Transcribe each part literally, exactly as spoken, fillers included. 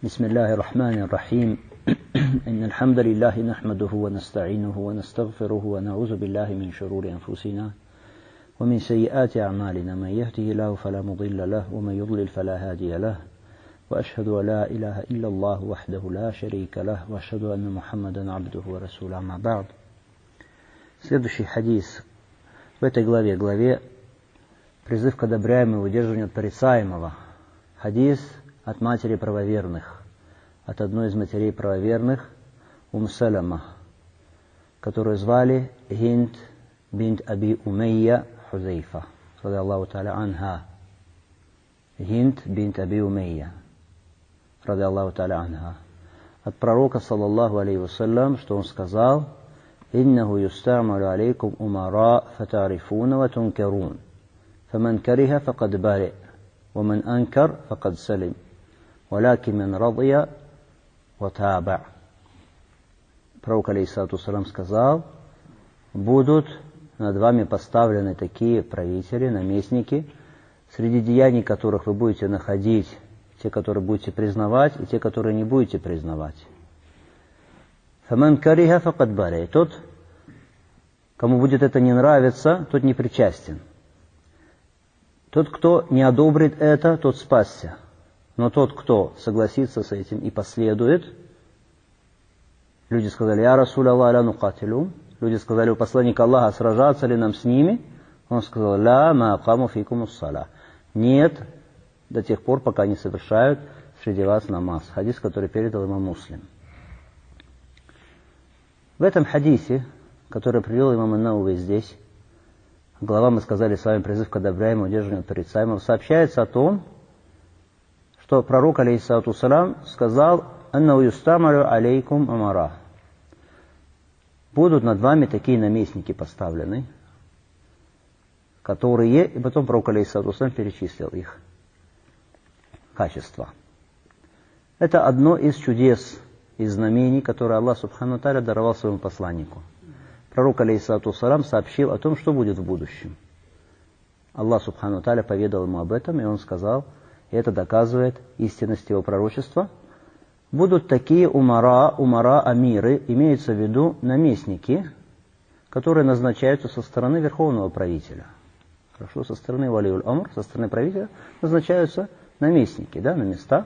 بسم الله الرحمن الرحيم إن الحمد لله نحمده ونستعينه ونستغفره ونعوذ بالله من شرور أنفسنا ومن سيئات أعمالنا من يهده الله فلا مضل له ومن يضلل فلا هادي له وأشهد أن لا إله إلا الله وحده لا شريك له وأشهد أن محمدا عبده ورسوله أما بعد. Следующий хадис в этой главе, главе призыв к одобряемому и удерживанию от порицаемого. Хадис от матери правоверных, от одной из матерей правоверных, Ум Салама, которую звали Хинд бинт Аби Умейя Хузейфа, ради Аллаху та'аля анха. Хинд бинт Аби Умейя, ради Аллаху та'аля анха. От пророка, саллаллаху алейхи вассалям, что он сказал: «Иннаху юстамалу алейкум умара фатарифуна ва тункарун, фаман кариха факад бари, ваман анкар факад салим, валякин ман радия ва таба». Пророк, алейхиссалату вассалям, сказал: будут над вами поставлены такие правители, наместники, среди деяний которых вы будете находить те, которые будете признавать, и те, которые не будете признавать. «Фаман кариха факад бари». Тот, кому будет это не нравиться, тот не причастен. Тот, кто не одобрит это, тот спасся. Но тот, кто согласится с этим и последует, люди сказали: «Я Расуль Аллах ля нукатилу». Люди сказали: у посланника Аллаха, сражаться ли нам с ними? Он сказал: «Ля ма акаму фикум ус-сала». Нет, до тех пор, пока не совершают среди вас намаз. Хадис, который передал имам Муслим. В этом хадисе, который привел имам ан-Науви здесь, глава, мы сказали с вами, призыв к одобряемому, удерживанию от порицаемого, сообщается о том, что пророк, алейхиссалату вассалям, сказал: «Аннау юстамалю алейкум амара». Будут над вами такие наместники поставлены, которые, и потом пророк, алейхиссалату вассалям, перечислил их качества. Это одно из чудес, из знамений, которые Аллах субхану тааля даровал своему посланнику. Пророк, алейхиссалату вассалям, сообщил о том, что будет в будущем. Аллах субхану тааля поведал ему об этом, и он сказал, и это доказывает истинность его пророчества: будут такие умара, умара амиры, имеются в виду наместники, которые назначаются со стороны верховного правителя. Хорошо, со стороны валиуль амр, со стороны правителя назначаются наместники, да, на места.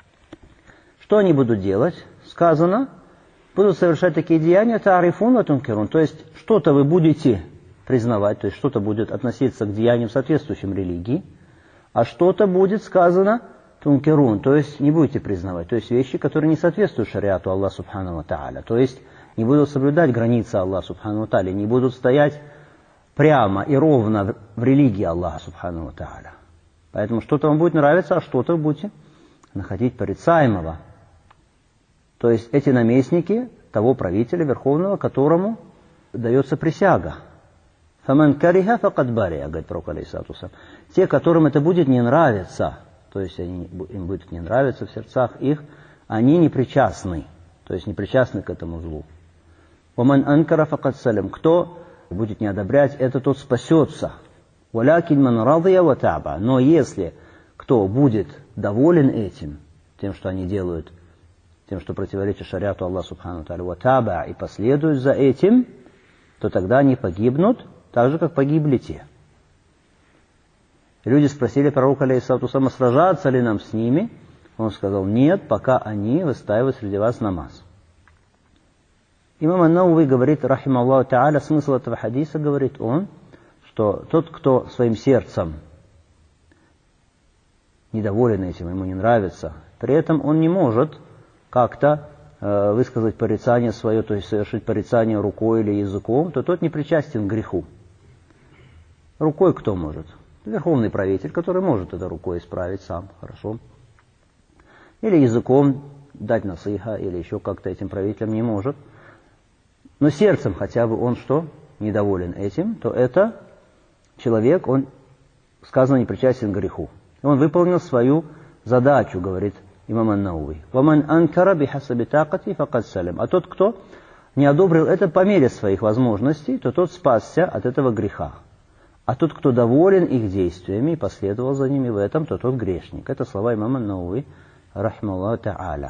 Что они будут делать? Сказано, будут совершать такие деяния, таарифун ва тункирун, то есть что-то вы будете признавать, то есть что-то будет относиться к деяниям, соответствующим религии, а что-то будет сказано тункирун, то есть не будете признавать, то есть вещи, которые не соответствуют шариату Аллаха субхану ва тааля, то есть не будут соблюдать границы Аллаха субхану ва тааля, не будут стоять прямо и ровно в религии Аллаха субхану ва тааля. Поэтому что-то вам будет нравиться, а что-то вы будете находить порицаемого. То есть эти наместники того правителя верховного, которому дается присяга. «Фаман кариха факад бария», говорит пророк, алейхиссалату вассалям. Те, которым это будет не нравиться, то есть они, им будет не нравиться в сердцах их, они не причастны, то есть не причастны к этому злу. «Ваман анкара факад салим». Кто будет не одобрять это, тот спасется. «Валякин ман радия ва таба». Но если кто будет доволен этим, тем, что они делают, тем, что противоречит шариату Аллаха субхану тааля, ва таба, и последуют за этим, то тогда они погибнут, так же, как погибли те. Люди спросили пророка, алейхиссалату вассалям, сражаться ли нам с ними? Он сказал: нет, пока они выстаивают среди вас намаз. Имам ан-Науви говорит, рахималлаху тааля, смысл этого хадиса, говорит он, что тот, кто своим сердцем недоволен этим, ему не нравится, при этом он не может как-то э, высказать порицание свое, то есть совершить порицание рукой или языком, то тот не причастен к греху. Рукой кто может? Верховный правитель, который может это рукой исправить сам, хорошо. Или языком дать насыха, или еще как-то этим правителям не может. Но сердцем хотя бы он что? Недоволен этим, то это человек, он, сказано, не причастен к греху. Он выполнил свою задачу, говорит имам ан-Науви. «Ваман анкара бихасаби такати факад салим». А тот, кто не одобрил это по мере своих возможностей, то тот спасся от этого греха. А тот, кто доволен их действиями и последовал за ними в этом, то тот грешник. Это слова имама ан-Науви, рахмаллаху та'аля.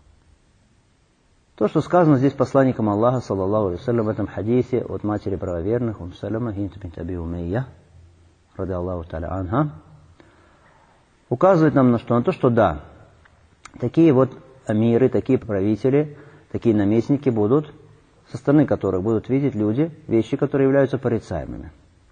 То, что сказано здесь посланником Аллаха, саллаллаху алейхи ва саллям, в этом хадисе от матери правоверных, Ум Салама, Хинт бинт Аби Умейя, ради Аллаху та'аля анха, указывает нам на что? На то, что да, такие вот амиры, такие правители, такие наместники будут, со стороны которых будут видеть люди вещи, которые являются порицаемыми.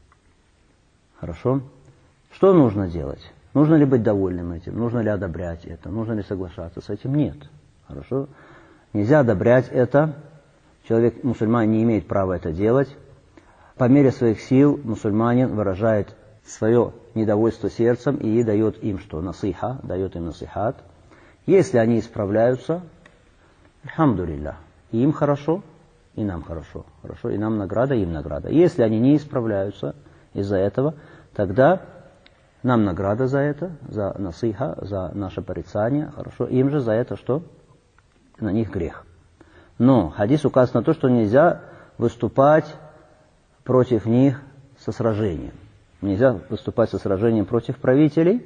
Хорошо? Что нужно делать? Нужно ли быть довольным этим? Нужно ли одобрять это? Нужно ли соглашаться с этим? Нет. Хорошо? Нельзя одобрять это. Человек, мусульманин, не имеет права это делать. По мере своих сил мусульманин выражает свое недовольство сердцем и дает им что? Насиха, дает им насихат. Если они исправляются, альхамдулиллах, и им хорошо, и нам хорошо. Хорошо? И нам награда, и им награда. Если они не исправляются из-за этого, тогда нам награда за это, за насиха, за наше порицание. Хорошо? Им же за это что? На них грех. Но хадис указывает на то, что нельзя выступать против них со сражением. Нельзя выступать со сражением против правителей,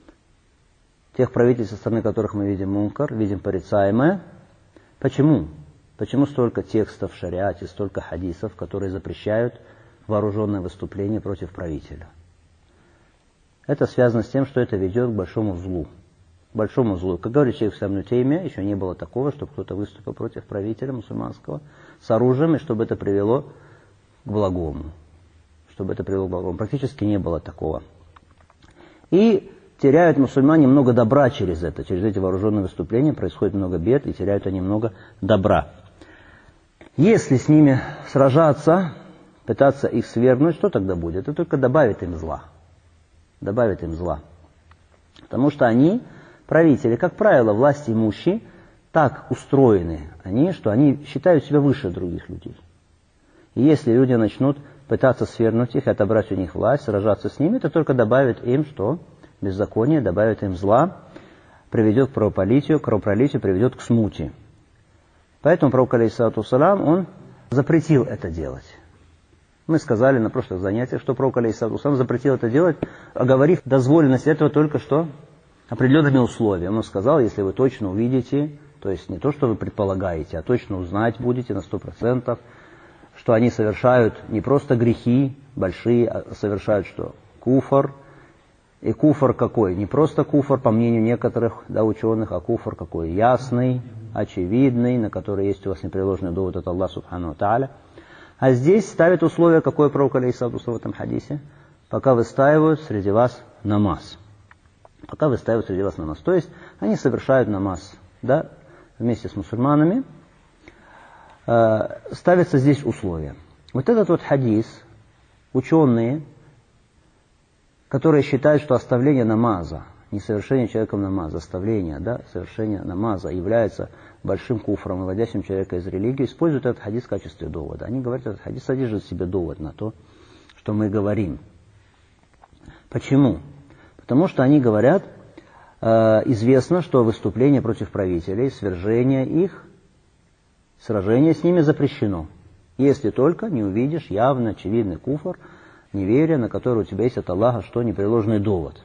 тех правителей, со стороны которых мы видим мункар, видим порицаемое. Почему? Почему столько текстов в шариате, столько хадисов, которые запрещают вооруженное выступление против правителя? Это связано с тем, что это ведет к большому злу. Большому злу. Как говорит шейх Ислам ибн Теймия, еще не было такого, чтобы кто-то выступил против правителя мусульманского с оружием, и чтобы это привело к благому. Чтобы это привело к благому. Практически не было такого. И теряют мусульмане много добра через это. Через эти вооруженные выступления происходит много бед, и теряют они много добра. Если с ними сражаться, пытаться их свергнуть, что тогда будет? Это только добавит им зла. Добавит им зла. Потому что они, правители, как правило, власть имущие, так устроены они, что они считают себя выше других людей. И если люди начнут пытаться свергнуть их, отобрать у них власть, сражаться с ними, это только добавит им что? Беззаконие, добавит им зла, приведет к кровопролитию, кровопролитию приведет к смуте. Поэтому пророк, алейхиссалату вассалям, он запретил это делать. Мы сказали на прошлых занятиях, что пророк, алейхиссалату вассалям, запретил это делать, оговорив дозволенность этого только что определенными условиями. Он сказал, если вы точно увидите, то есть не то, что вы предполагаете, а точно узнать будете на сто процентов, что они совершают не просто грехи большие, а совершают что? Куфр. И куфр какой? Не просто куфр, по мнению некоторых да, ученых, а куфр какой? Ясный, очевидный, на который есть у вас непреложный довод от Аллаха субхану ва тааля. А здесь ставит условие, какое пророк алейхиссалату вассалям в этом хадисе, пока выстаивают среди вас намаз. Пока выстаивают среди вас намаз. То есть они совершают намаз да, вместе с мусульманами. Э, ставятся здесь условия. Вот этот вот хадис, ученые, которые считают, что оставление намаза, не совершение человеком намаза, оставление, да, совершение намаза является большим куфром, выводящим человека из религии, используют этот хадис в качестве довода. Они говорят, этот хадис содержит в себе довод на то, что мы говорим. Почему? Потому что они говорят, э, известно, что выступление против правителей, свержение их, сражение с ними запрещено. Если только не увидишь явно очевидный куфр, неверие, на которое у тебя есть от Аллаха, что непреложный довод.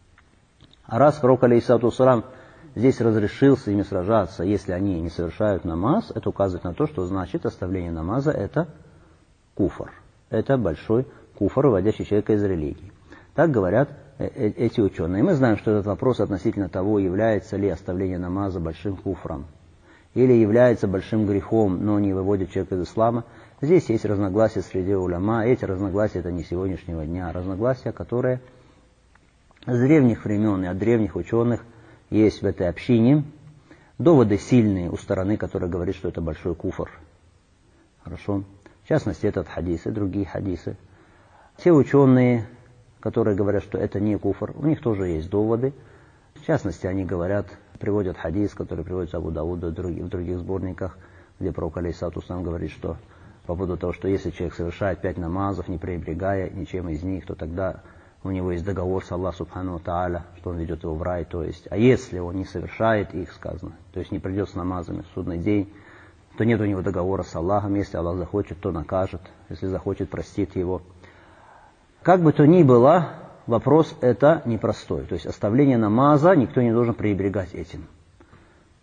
А раз пророк, алейхиссалату вассалям, здесь разрешил с ними сражаться, если они не совершают намаз, это указывает на то, что значит оставление намаза это куфр. Это большой куфр, выводящий человека из религии. Так говорят эти ученые. И мы знаем, что этот вопрос относительно того, является ли оставление намаза большим куфром, или является большим грехом, но не выводит человека из ислама. Здесь есть разногласия среди уляма. Эти разногласия это не сегодняшнего дня. Разногласия, которые с древних времен и от древних ученых есть в этой общине. Доводы сильные у стороны, которая говорит, что это большой куфр. Хорошо. В частности, этот хадис и другие хадисы. Те ученые, которые говорят, что это не куфр, у них тоже есть доводы. В частности, они говорят, приводят хадис, который приводится Абу Давуду в других сборниках, где пророк алейхиссалату вассалям говорит, что по поводу того, что если человек совершает пять намазов, не пренебрегая ничем из них, то тогда у него есть договор с Аллахом субхану ва тааля, что он ведет его в рай. То есть, а если он не совершает их, сказано, то есть не придет с намазами в судный день, то нет у него договора с Аллахом. Если Аллах захочет, то накажет, если захочет, простит его. Как бы то ни было, вопрос это непростой. То есть оставление намаза, никто не должен пренебрегать этим.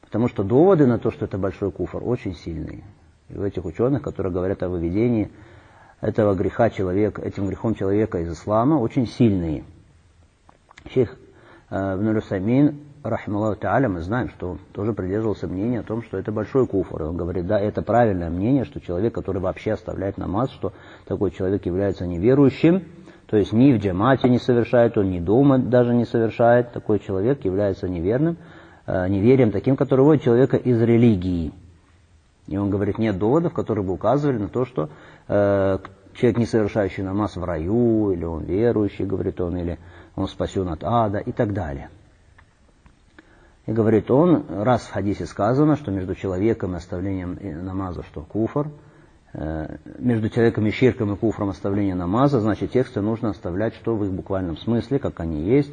Потому что доводы на то, что это большой куфр, очень сильные. И у этих ученых, которые говорят о выведении этого греха человека, этим грехом человека из ислама, очень сильные. Шейх Ибн Усаймин, рахималлаху та'аля, мы знаем, что он тоже придерживался мнения о том, что это большой куфр. И он говорит, да, это правильное мнение, что человек, который вообще оставляет намаз, что такой человек является неверующим, то есть ни в джамате не совершает, он ни дома даже не совершает, такой человек является неверным, э, неверием таким, который выводит человека из религии. И он говорит, нет доводов, которые бы указывали на то, что э, человек, не совершающий намаз, в раю, или он верующий, говорит он, или он спасен от ада и так далее. И говорит он, раз в хадисе сказано, что между человеком и оставлением намаза, что куфр, э, между человеком и ширком и куфром оставление намаза, значит тексты нужно оставлять, что в их буквальном смысле, как они есть.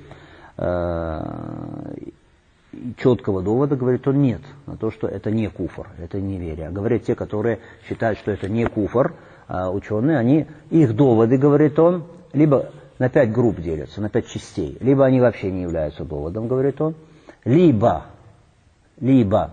Э, четкого довода, говорит он, нет, на то, что это не куфр, это неверие. А говорят те, которые считают, что это не куфр, э, ученые, они, их доводы, говорит он, либо на пять групп делятся, на пять частей, либо они вообще не являются доводом, говорит он, Либо, либо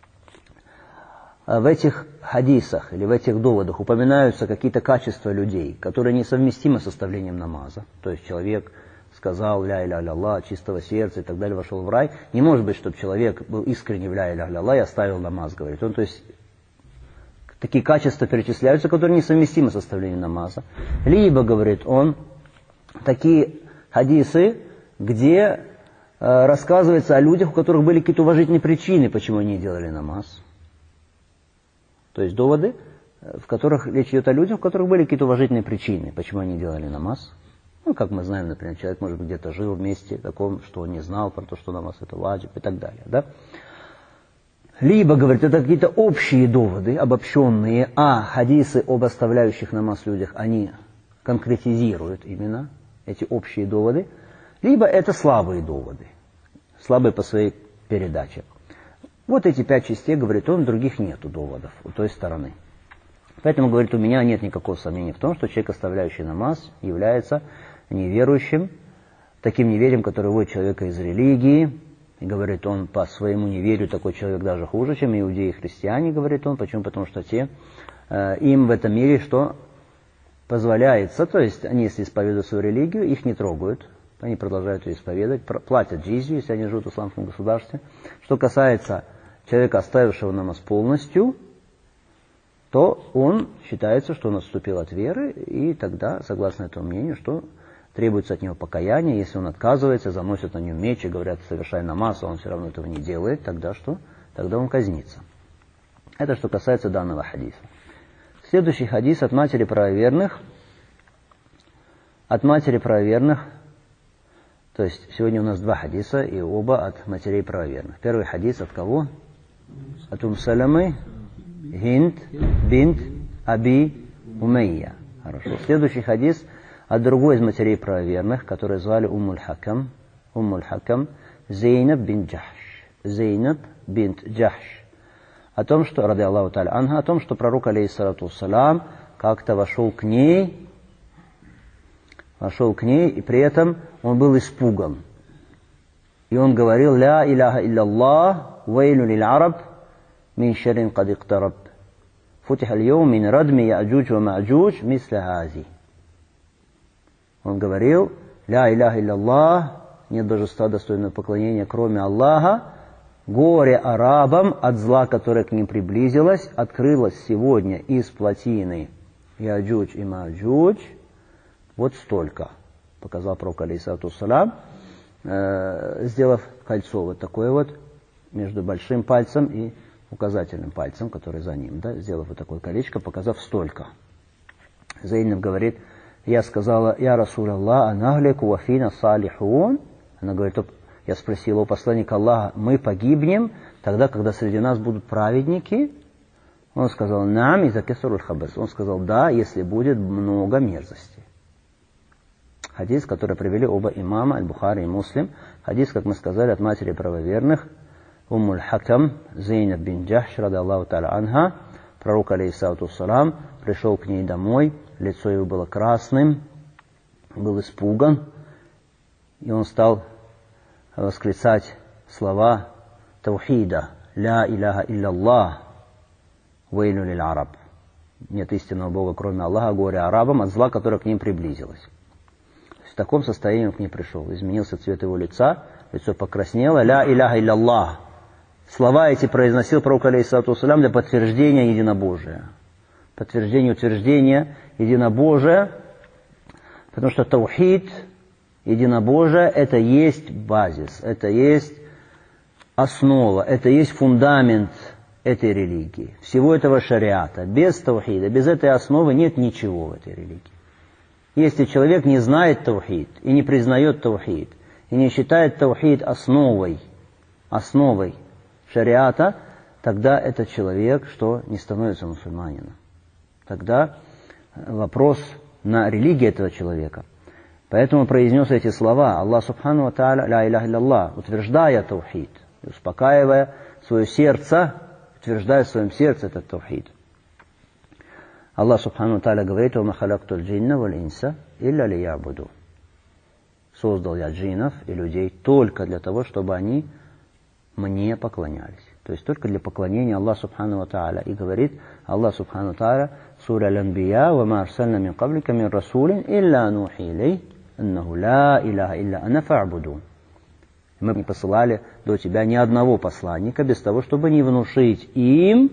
в этих хадисах или в этих доводах упоминаются какие-то качества людей, которые несовместимы с составлением намаза. То есть человек сказал «ля иля Аллах» чистого сердца и так далее, вошел в рай. Не может быть, чтобы человек был искренне в «ля иля Аллах» и оставил намаз, говорит он. То есть такие качества перечисляются, которые несовместимы с составлением намаза. Либо, говорит он, такие хадисы, где рассказывается о людях, у которых были какие-то уважительные причины, почему они делали намаз. То есть доводы, в которых речь идет о людях, у которых были какие-то уважительные причины, почему они делали намаз. Ну, как мы знаем, например, человек, может быть, где-то жил в месте таком, что он не знал про то, что намаз это ваджиб и так далее. Да? Либо, говорит, это какие-то общие доводы, обобщенные, а хадисы об оставляющих намаз людях, они конкретизируют именно эти общие доводы. Либо это слабые доводы, слабые по своей передаче. Вот эти пять частей, говорит он, других нету доводов у той стороны. Поэтому, говорит, у меня нет никакого сомнения в том, что человек, оставляющий намаз, является неверующим, таким неверием, который выводит человека из религии. И, говорит он, по своему неверию такой человек даже хуже, чем иудеи и христиане, говорит он. Почему? Потому что те, э, им в этом мире что позволяется, то есть они, если исповедуют свою религию, их не трогают. Они продолжают ее исповедовать, платят джизью, если они живут в исламском государстве. Что касается человека, оставившего намаз полностью, то он считается, что он отступил от веры, и тогда, согласно этому мнению, что требуется от него покаяние. Если он отказывается, заносят на нем меч и говорят, совершай намаз, а он все равно этого не делает, тогда что? Тогда он казнится. Это что касается данного хадиса. Следующий хадис от матери правоверных. От матери правоверных. То есть сегодня у нас два хадиса, и оба от матерей правоверных. Первый хадис от кого? От Ум Саламы, Хинд, бинт Аби Умейя. Хорошо. Следующий хадис от другой из матерей правоверных, которую звали Уммуль Хакам, Уммуль Хакам, Зейнаб бинт Джахш. Зейнаб бинт Джахш. О том, что, ради Аллаху та'аля анха, о том, что пророк, алейхиссалату вассалам, как-то вошел к ней, вошел к ней, и при этом он был испуган. И он говорил, «Ля иляха илляллах, вейлю лил араб, мин шарин кад иктараб, футиха льём мин радми я'джуч ва ма'джуч мисля хази». Он говорил, «Ля иляха илляллах, нет божества достойного поклонения, кроме Аллаха, горе арабам от зла, которое к ним приблизилось, открылось сегодня из плотины Я'джуч и Ма'джуч, вот столько», показал пророк, алейхиссалату вассалам, э, сделав кольцо вот такое вот между большим пальцем и указательным пальцем, который за ним, да, сделав вот такое колечко, показав столько. Зейнаб говорит, я сказала, я Расул Аллах, анаглику вафина салихун. Она говорит, я спросила у посланника Аллаха, мы погибнем тогда, когда среди нас будут праведники? Он сказал, нам из-за кесаруль хабас. Он сказал, да, если будет много мерзости. Хадис, который привели оба имама, Аль-Бухари и Муслим. Хадис, как мы сказали, от матери правоверных, Уммуль Хакам, Зейнаб бин Джахш, ради Аллаху та'аля анха. Пророк, алейхиссалату вассалам, пришел к ней домой, лицо его было красным, был испуган, и он стал восклицать слова таухида, «Ля иляха илля вейну лиль араб». Нет истинного Бога, кроме Аллаха, горе арабам от зла, которое к ним приблизилось. В таком состоянии он к ним пришел. Изменился цвет его лица, лицо покраснело. «Ля иляха илля». Слова эти произносил пророк, алейхиссалату вассалям, для подтверждения единобожия. Подтверждение, утверждение единобожия, потому что таухид, единобожие, это есть базис, это есть основа, это есть фундамент этой религии, всего этого шариата. Без таухида, без этой основы нет ничего в этой религии. Если человек не знает таухид и не признает таухид, и не считает таухид основой, основой шариата, тогда этот человек, что не становится мусульманином. Тогда вопрос на религии этого человека. Поэтому произнес эти слова Аллах субхану ва тааля, ля иляха илля, утверждая таухид, успокаивая свое сердце, утверждая в своем сердце этот таухид. Аллах субхану ва тааля говорит: «Ва ма халактул джинна валь инса илля лиябуду». Создал я джиннов и людей только для того, чтобы они мне поклонялись. То есть только для поклонения Аллаху субхану ва тааля. И говорит Аллах субхану ва тааля: «Сура Аль-Анбия, ва ма арсальна мин каблика мин расулин, илля нухи илей, аннаху ла иляха илля ана фа'будун». Мы не посылали до тебя ни одного посланника, без того, чтобы не внушить им,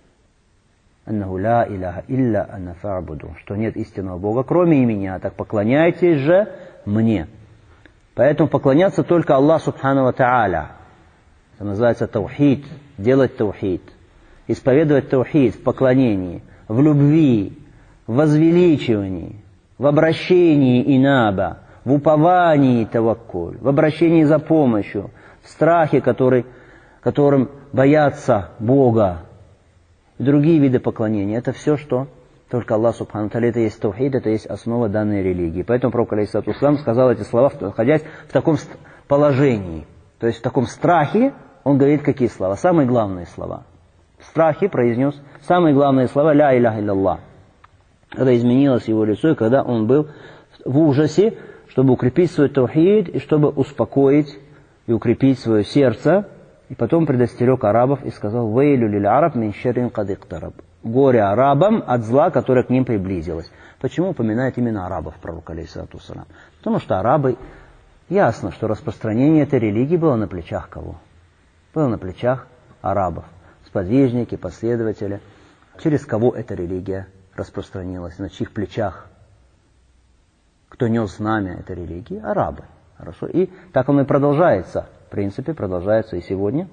аннаху ла иляха илля ана фа'будун, что нет истинного Бога, кроме меня, так поклоняйтесь же мне. Поэтому поклоняться только Аллаху субхану ва тааля. Это называется таухид, делать таухид, исповедовать таухид в поклонении, в любви, в возвеличивании, в обращении инаба, в уповании таваккуль, в обращении за помощью, в страхе, который, которым боятся Бога, и другие виды поклонения. Это все, что только Аллах субхану тааля, это есть таухид, это есть основа данной религии. Поэтому пророк алейхиссалату вассалям сказал эти слова, находясь в таком положении, то есть в таком страхе. Он говорит какие слова? Самые главные слова. В страхе произнес самые главные слова «Ля иляха илля». Когда изменилось его лицо, и когда он был в ужасе, чтобы укрепить свой таухид, и чтобы успокоить и укрепить свое сердце. И потом предостерег арабов и сказал: «Вейлю лиль араб мин шаррин кад иктараб». Горе арабам от зла, которое к ним приблизилось. Почему упоминает именно арабов пророк, алейхиссалату вассалям? Потому что арабы, ясно, что распространение этой религии было на плечах кого? Было на плечах арабов, сподвижники, последователи. Через кого эта религия распространилась, на чьих плечах? Кто нес знамя этой религии? Арабы. Хорошо. И так оно и продолжается. В принципе, продолжается и сегодня.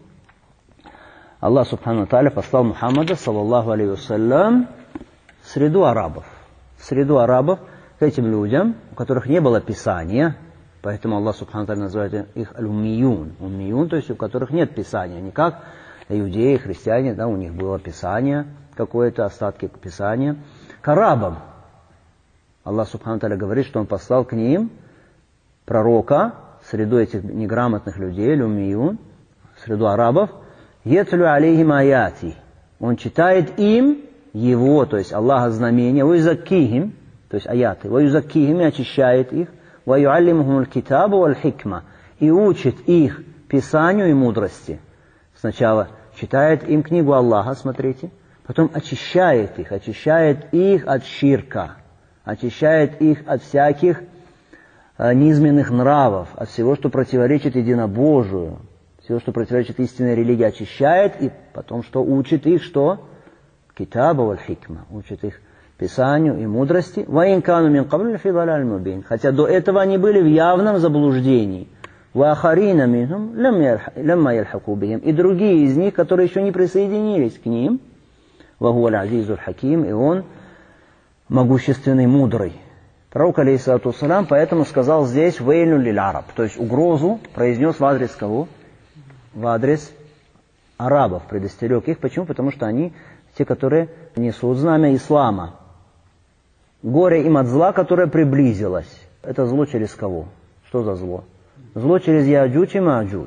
Аллах субхану тааля послал Мухаммада, саллаллаху алейхи вассалям, в среду арабов. В среду арабов к этим людям, у которых не было писания. Поэтому Аллах субхану тааля называет их аль-уммиюн. Уммиюн, то есть у которых нет писания. Не как иудеи, христиане, да, у них было писание, какое-то остатки писания. К арабам Аллах субхану тааля говорит, что Он послал к ним пророка, в среду этих неграмотных людей, аль-уммиюн, в среду арабов, ятлю алейхим аяти. Он читает им его, то есть Аллаха знамения, ва юзаккихим, то есть аяты, ва юзаккихим, и очищает их, وَيُعَلِّمُهُمُ الْكِتَابُ وَالْحِكْمَةِ, и учит их писанию и мудрости. Сначала читает им книгу Аллаха, смотрите, потом очищает их, очищает их от ширка, очищает их от всяких э, низменных нравов, от всего, что противоречит единобожию, всего, что противоречит истинной религии, очищает, и потом что учит их, что? Китаба валь-хикма, учит их писанию и мудрости. وَإِنْ мин قَبْلِ فِي ضَلَالٍ مُبِينٍ, хотя до этого они были в явном заблуждении. وَآخَرِينَ مِنْهُمْ لَمَّا يَلْحَقُوا بِهِمْ, и другие из них, которые еще не присоединились к ним. وَهُوَ الْعَزِيزُ الْحَكِيمُ, и он могущественный, мудрый. Пророк, алейхиссалату вассалям, поэтому сказал здесь «вейлю лиль араб», то есть угрозу произнес в адрес кого? В адрес арабов, предостерег их. Почему? Потому что они те, которые несут знамя ислама. Горе им от зла, которое приблизилось. Это зло через кого? Что за зло? Зло через Яджудж и Маджудж.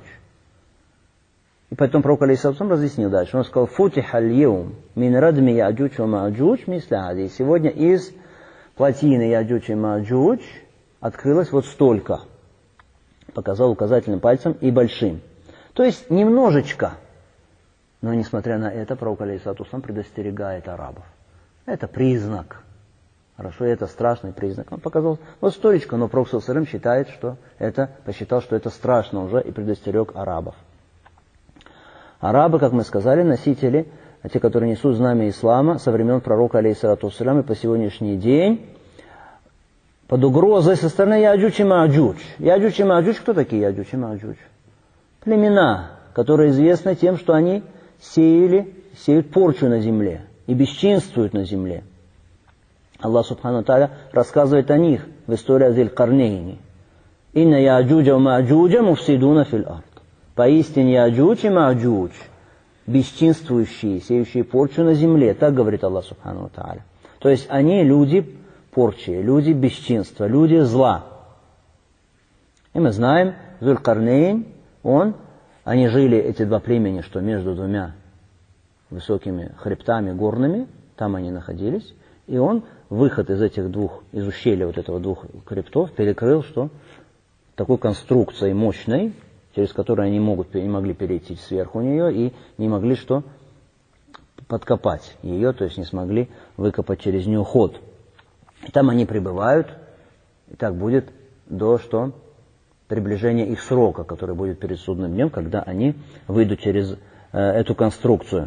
И поэтому пророк алейхиссалату разъяснил дальше. Он сказал: «Футиха аль-йаум мин радми Яджудж ва Маджудж мисля хази». Сегодня из плотины Яджудж и Маджудж открылось вот столько. Показал указательным пальцем и большим. То есть немножечко. Но несмотря на это, пророк алейхиссалату вассалам предостерегает арабов. Это признак. Хорошо, это страшный признак. Он показал, вот столечко, но пророк саллаллаху алейхи ва саллям считает, что это, посчитал, что это страшно уже, и предостерег арабов. Арабы, как мы сказали, носители, те, которые несут знамя ислама со времен пророка алейхиссалату вассалям и по сегодняшний день, под угрозой со стороны Яджудж и Маджудж. Яджудж и Маджудж, кто такие Яджудж и Маджудж? Племена, которые известны тем, что они сеяли, сеют порчу на земле и бесчинствуют на земле. Аллах Субхану ва Тааля рассказывает о них в истории о Зиль-Карнейни. «Инна Яджуджа ва Маджуджа муфсидуна фил ард». Поистине Яджудж и Маджудж, бесчинствующие, сеющие порчу на земле. Так говорит Аллах Субхану ва Тааля. То есть они люди порчи, люди бесчинства, люди зла. И мы знаем, Зуль-Карнейн, он, они жили, эти два племени, что между двумя высокими хребтами горными, там они находились, и он выход из этих двух, из ущелья вот этого двух хребтов перекрыл, что такой конструкцией мощной, через которую они могут, не могли перейти сверху нее и не могли что подкопать ее, то есть не смогли выкопать через нее ход. И там они пребывают, и так будет до что приближения их срока, который будет перед судным днем, когда они выйдут через э, эту конструкцию.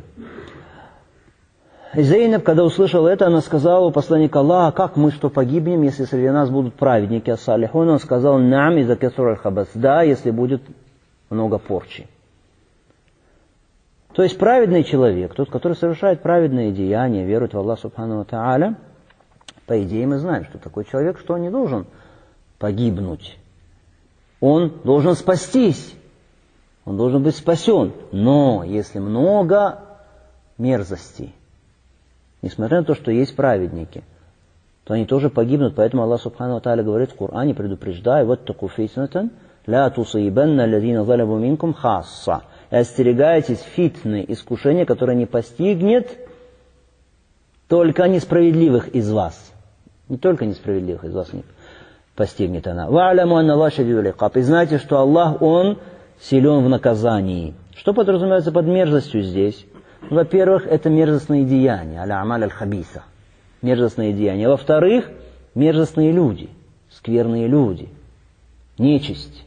И Зейнаб, когда услышала это, она сказала у посланника Аллаха: как мы что погибнем, если среди нас будут праведники, ас-салихун? Он сказал: нам из-за касур аль-хабас, да, если будет много порчи. То есть праведный человек, тот, который совершает праведные деяния, верует в Аллаха Субхану ва Тааля, по идее мы знаем, что такой человек, что он не должен погибнуть. Он должен спастись, он должен быть спасен. Но если много мерзостей, несмотря на то, что есть праведники, то они тоже погибнут. Поэтому Аллах Субхану ва Тааля говорит в Коране, предупреждая: «Ваттаку фитнатан ля тусибанна лазина залябу минкум хасса». И остерегайтесь фитны, искушения, которое не постигнет только несправедливых из вас. Не только несправедливых из вас не постигнет она. «Ва'аляму анна Аллаха шадидуль икаб». И знайте, что Аллах, Он силен в наказании. Что подразумевается под мерзостью здесь? Во-первых, это мерзостные деяния, аля-амаль аль-хабиса, мерзостные деяния. Во-вторых, мерзостные люди, скверные люди, нечисть.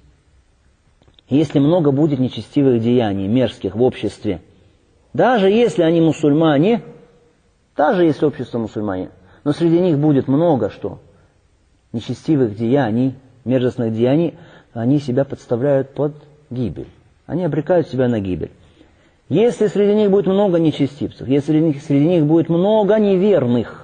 Если много будет нечестивых деяний, мерзких в обществе, даже если они мусульмане, даже если общество мусульмане, но среди них будет много что? Нечестивых деяний, мерзостных деяний, они себя подставляют под гибель. Они обрекают себя на гибель. Если среди них будет много нечестивцев, если среди них, среди них будет много неверных,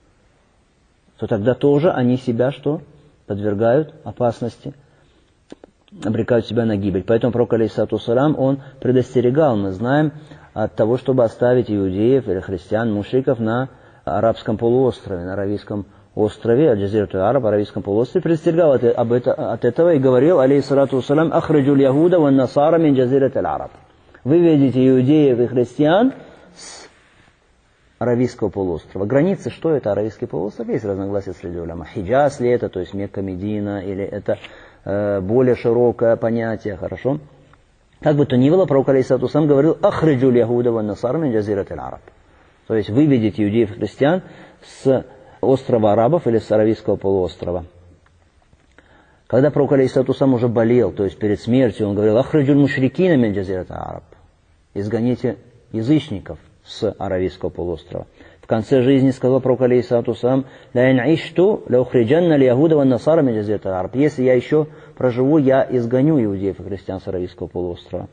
то тогда тоже они себя что? Подвергают опасности, обрекают себя на гибель. Поэтому пророк алейхиссалату вассалям, он предостерегал, мы знаем, от того, чтобы оставить иудеев или христиан, мушриков на арабском полуострове, на Аравийском острове, аль-Джазирату араб, Аравийском полуострове, предостерегал от, об это, от этого и говорил, алейхиссалату вассалям: «Ахраджуль яхуда ван насара мин джазират аль-араб». Выведите иудеев и христиан с Аравийского полуострова. Границы, что это Аравийский полуостров? Есть разногласия среди уляма. Хиджаз ли это, то есть Мекка, Медина, или это э, более широкое понятие, хорошо? Как бы то ни было, пророк алейхиссалату вассалям говорил: «Ахраджуль яхуда ван насара мин джазират аль-араб». То есть выведите иудеев и христиан с острова арабов или с Аравийского полуострова. Когда пророк алейхиссалату вассалям уже болел, то есть перед смертью, он говорил: «Ахраджуль мушрикина мин джазират аль-араб». Изгоните язычников с Аравийского полуострова. В конце жизни сказал пророк алейхиссалату вассалям: «Ла ин ишту ла ухриджанна ли яхуда ван насара мин джазират аль-араб». Если я еще проживу, я изгоню иудеев и христиан с Аравийского полуострова.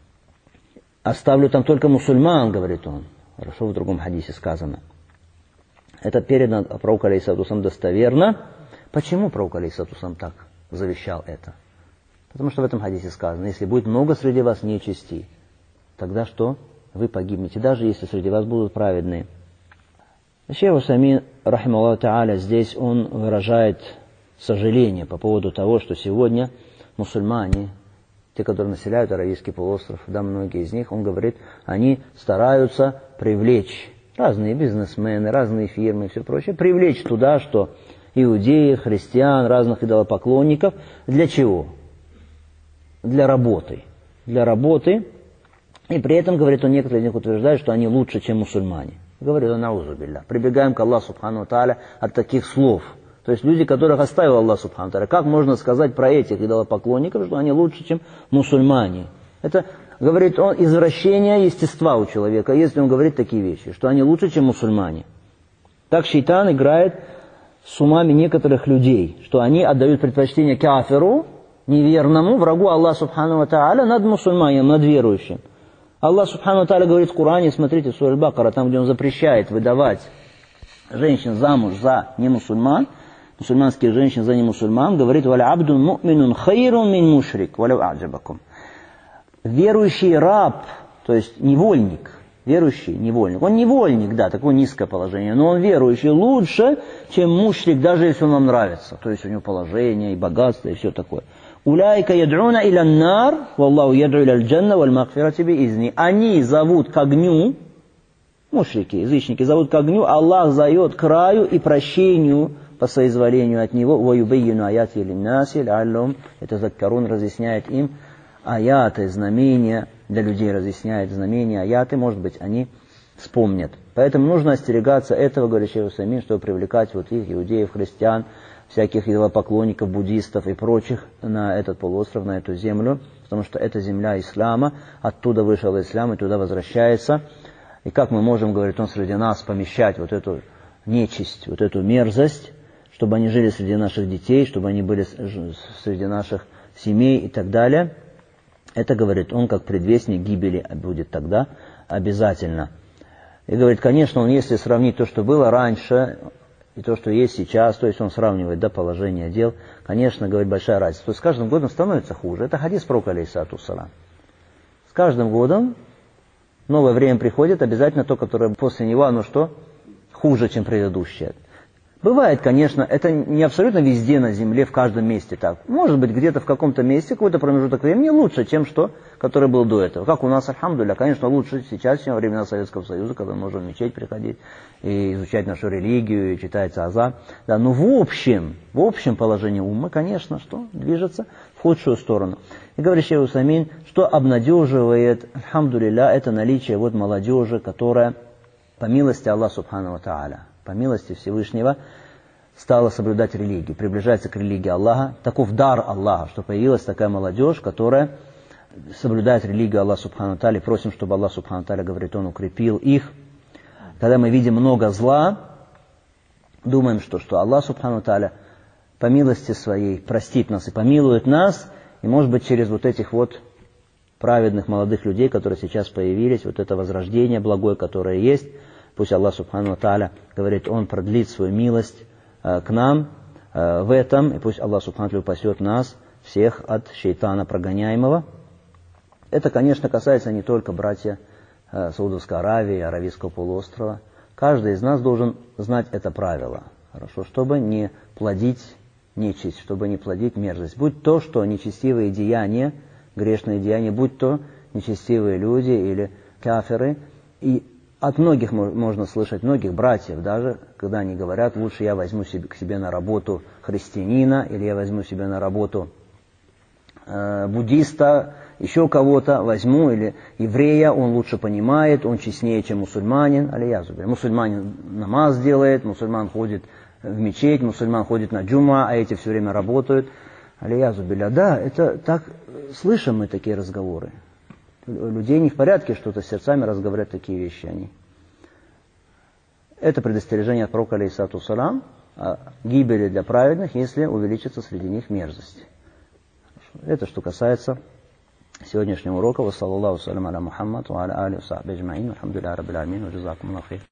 Оставлю там только мусульман, говорит он. Хорошо, в другом хадисе сказано. Это передано пророку алейхиссалату вассалям достоверно. Почему пророк алейхиссалату вассалям так завещал это? Потому что в этом хадисе сказано: если будет много среди вас нечисти, тогда что? Вы погибнете, даже если среди вас будут праведные. Шейх Усаймин, рахимахуллаху тааля, здесь он выражает сожаление по поводу того, что сегодня мусульмане, те, которые населяют Аравийский полуостров, да, многие из них, он говорит, они стараются привлечь разные бизнесмены, разные фирмы и все прочее, привлечь туда, что иудеев, христиан, разных идолопоклонников. Для чего? Для работы. Для работы И при этом, говорит он, некоторые из них утверждают, что они лучше, чем мусульмане. Говорит он, наузу билля. Прибегаем к Аллаху субхану ва тааля от таких слов. То есть люди, которых оставил Аллах субхану ва тааля. Как можно сказать про этих идолопоклонников, что они лучше, чем мусульмане? Это, говорит он, извращение естества у человека, если он говорит такие вещи, что они лучше, чем мусульмане. Так шейтан играет с умами некоторых людей, что они отдают предпочтение кафиру, неверному, врагу Аллаха субхану ва тааля, над мусульманином, над верующим. Аллах субхану ва тааля говорит в Коране, смотрите, в суре Аль-Бакара, там, где он запрещает выдавать женщин замуж за немусульман, мусульманских женщин за немусульман, говорит, «Валя абдун му'минун хайрун мин мушрик, валя а'джабакум». Верующий раб, то есть невольник, верующий невольник, он невольник, да, такое низкое положение, но он верующий лучше, чем мушрик, даже если он вам нравится, то есть у него положение и богатство и все такое. «Уляйка яд'уна иля нар, валлаху яд'у иля аль-джанна валь магфирати биизни». Они зовут к огню, мушрики, язычники зовут к огню, Аллах зовет к раю и прощению по соизволению от него. «Ваюбейюну аяти линнаси л'аллахум». Это Заккарун разъясняет им аяты, знамения, для людей разъясняет знамения, аяты, может быть, они вспомнят. Поэтому нужно остерегаться этого, говорит шейх Усаймин, чтобы привлекать вот их, иудеев, христиан, всяких идолопоклонников, буддистов и прочих на этот полуостров, на эту землю, потому что это земля ислама, оттуда вышел ислам и туда возвращается. И как мы можем, говорит он, среди нас помещать вот эту нечисть, вот эту мерзость, чтобы они жили среди наших детей, чтобы они были среди наших семей и так далее. Это, говорит он, как предвестник гибели будет тогда обязательно. И говорит, конечно, он, если сравнить то, что было раньше, и то, что есть сейчас, то есть он сравнивает, да, положение дел, конечно, говорит, большая разница. То есть с каждым годом становится хуже. Это хадис пророка алейхиссалату вассалам. С каждым годом новое время приходит, обязательно то, которое после него, оно что? Хуже, чем предыдущее. Бывает, конечно, это не абсолютно везде на земле, в каждом месте так. Может быть, где-то в каком-то месте, какой-то промежуток времени лучше, чем что, который был до этого. Как у нас, альхамдулилля, конечно, лучше сейчас, чем во времена Советского Союза, когда мы можем в мечеть приходить и изучать нашу религию, и читается азан. Да, но в общем, в общем положении ума, конечно, что движется в худшую сторону. И говорит шейх Усаймин, что обнадеживает, альхамдулилля, это наличие вот молодежи, которая, по милости Аллаха субхану ва тааля, по милости Всевышнего, стала соблюдать религию, приближается к религии Аллаха. Таков дар Аллаха, что появилась такая молодежь, которая соблюдает религию Аллаха субхану ва тааля. Просим, чтобы Аллах субхану ва тааля, говорит, Он укрепил их. Когда мы видим много зла, думаем, что, что Аллах субхану ва тааля по милости Своей простит нас и помилует нас, и может быть через вот этих вот праведных молодых людей, которые сейчас появились, вот это возрождение благое, которое есть, пусть Аллах субхану ва тааля, говорит, Он продлит свою милость э, к нам э, в этом, и пусть Аллах субхану ва тааля упасет нас всех от шейтана прогоняемого. Это, конечно, касается не только братья э, Саудовской Аравии, Аравийского полуострова. Каждый из нас должен знать это правило, хорошо, чтобы не плодить нечисть, чтобы не плодить мерзость. Будь то, что нечестивые деяния, грешные деяния, будь то нечестивые люди или кафиры, и от многих можно слышать, многих братьев даже, когда они говорят, лучше я возьму себе, к себе на работу христианина, или я возьму себе на работу э, буддиста, еще кого-то возьму, или еврея, он лучше понимает, он честнее, чем мусульманин. Алиязубилля. Мусульманин намаз делает, мусульман ходит в мечеть, мусульман ходит на джума, а эти все время работают. Алиязубилля. Да, это так, слышим мы такие разговоры. Людей не в порядке, что-то с сердцами разговаривают такие вещи они. Это предостережение от пророка алейхиссалату вассалам о гибели для праведных, если увеличится среди них мерзость. Это что касается сегодняшнего урока. Ва саллаллаху салям аля Мухаммад ва аля али ва сахби аджмаин. Алхамдулиллахи раббил аламин. Ва джазакумуллаху хейр.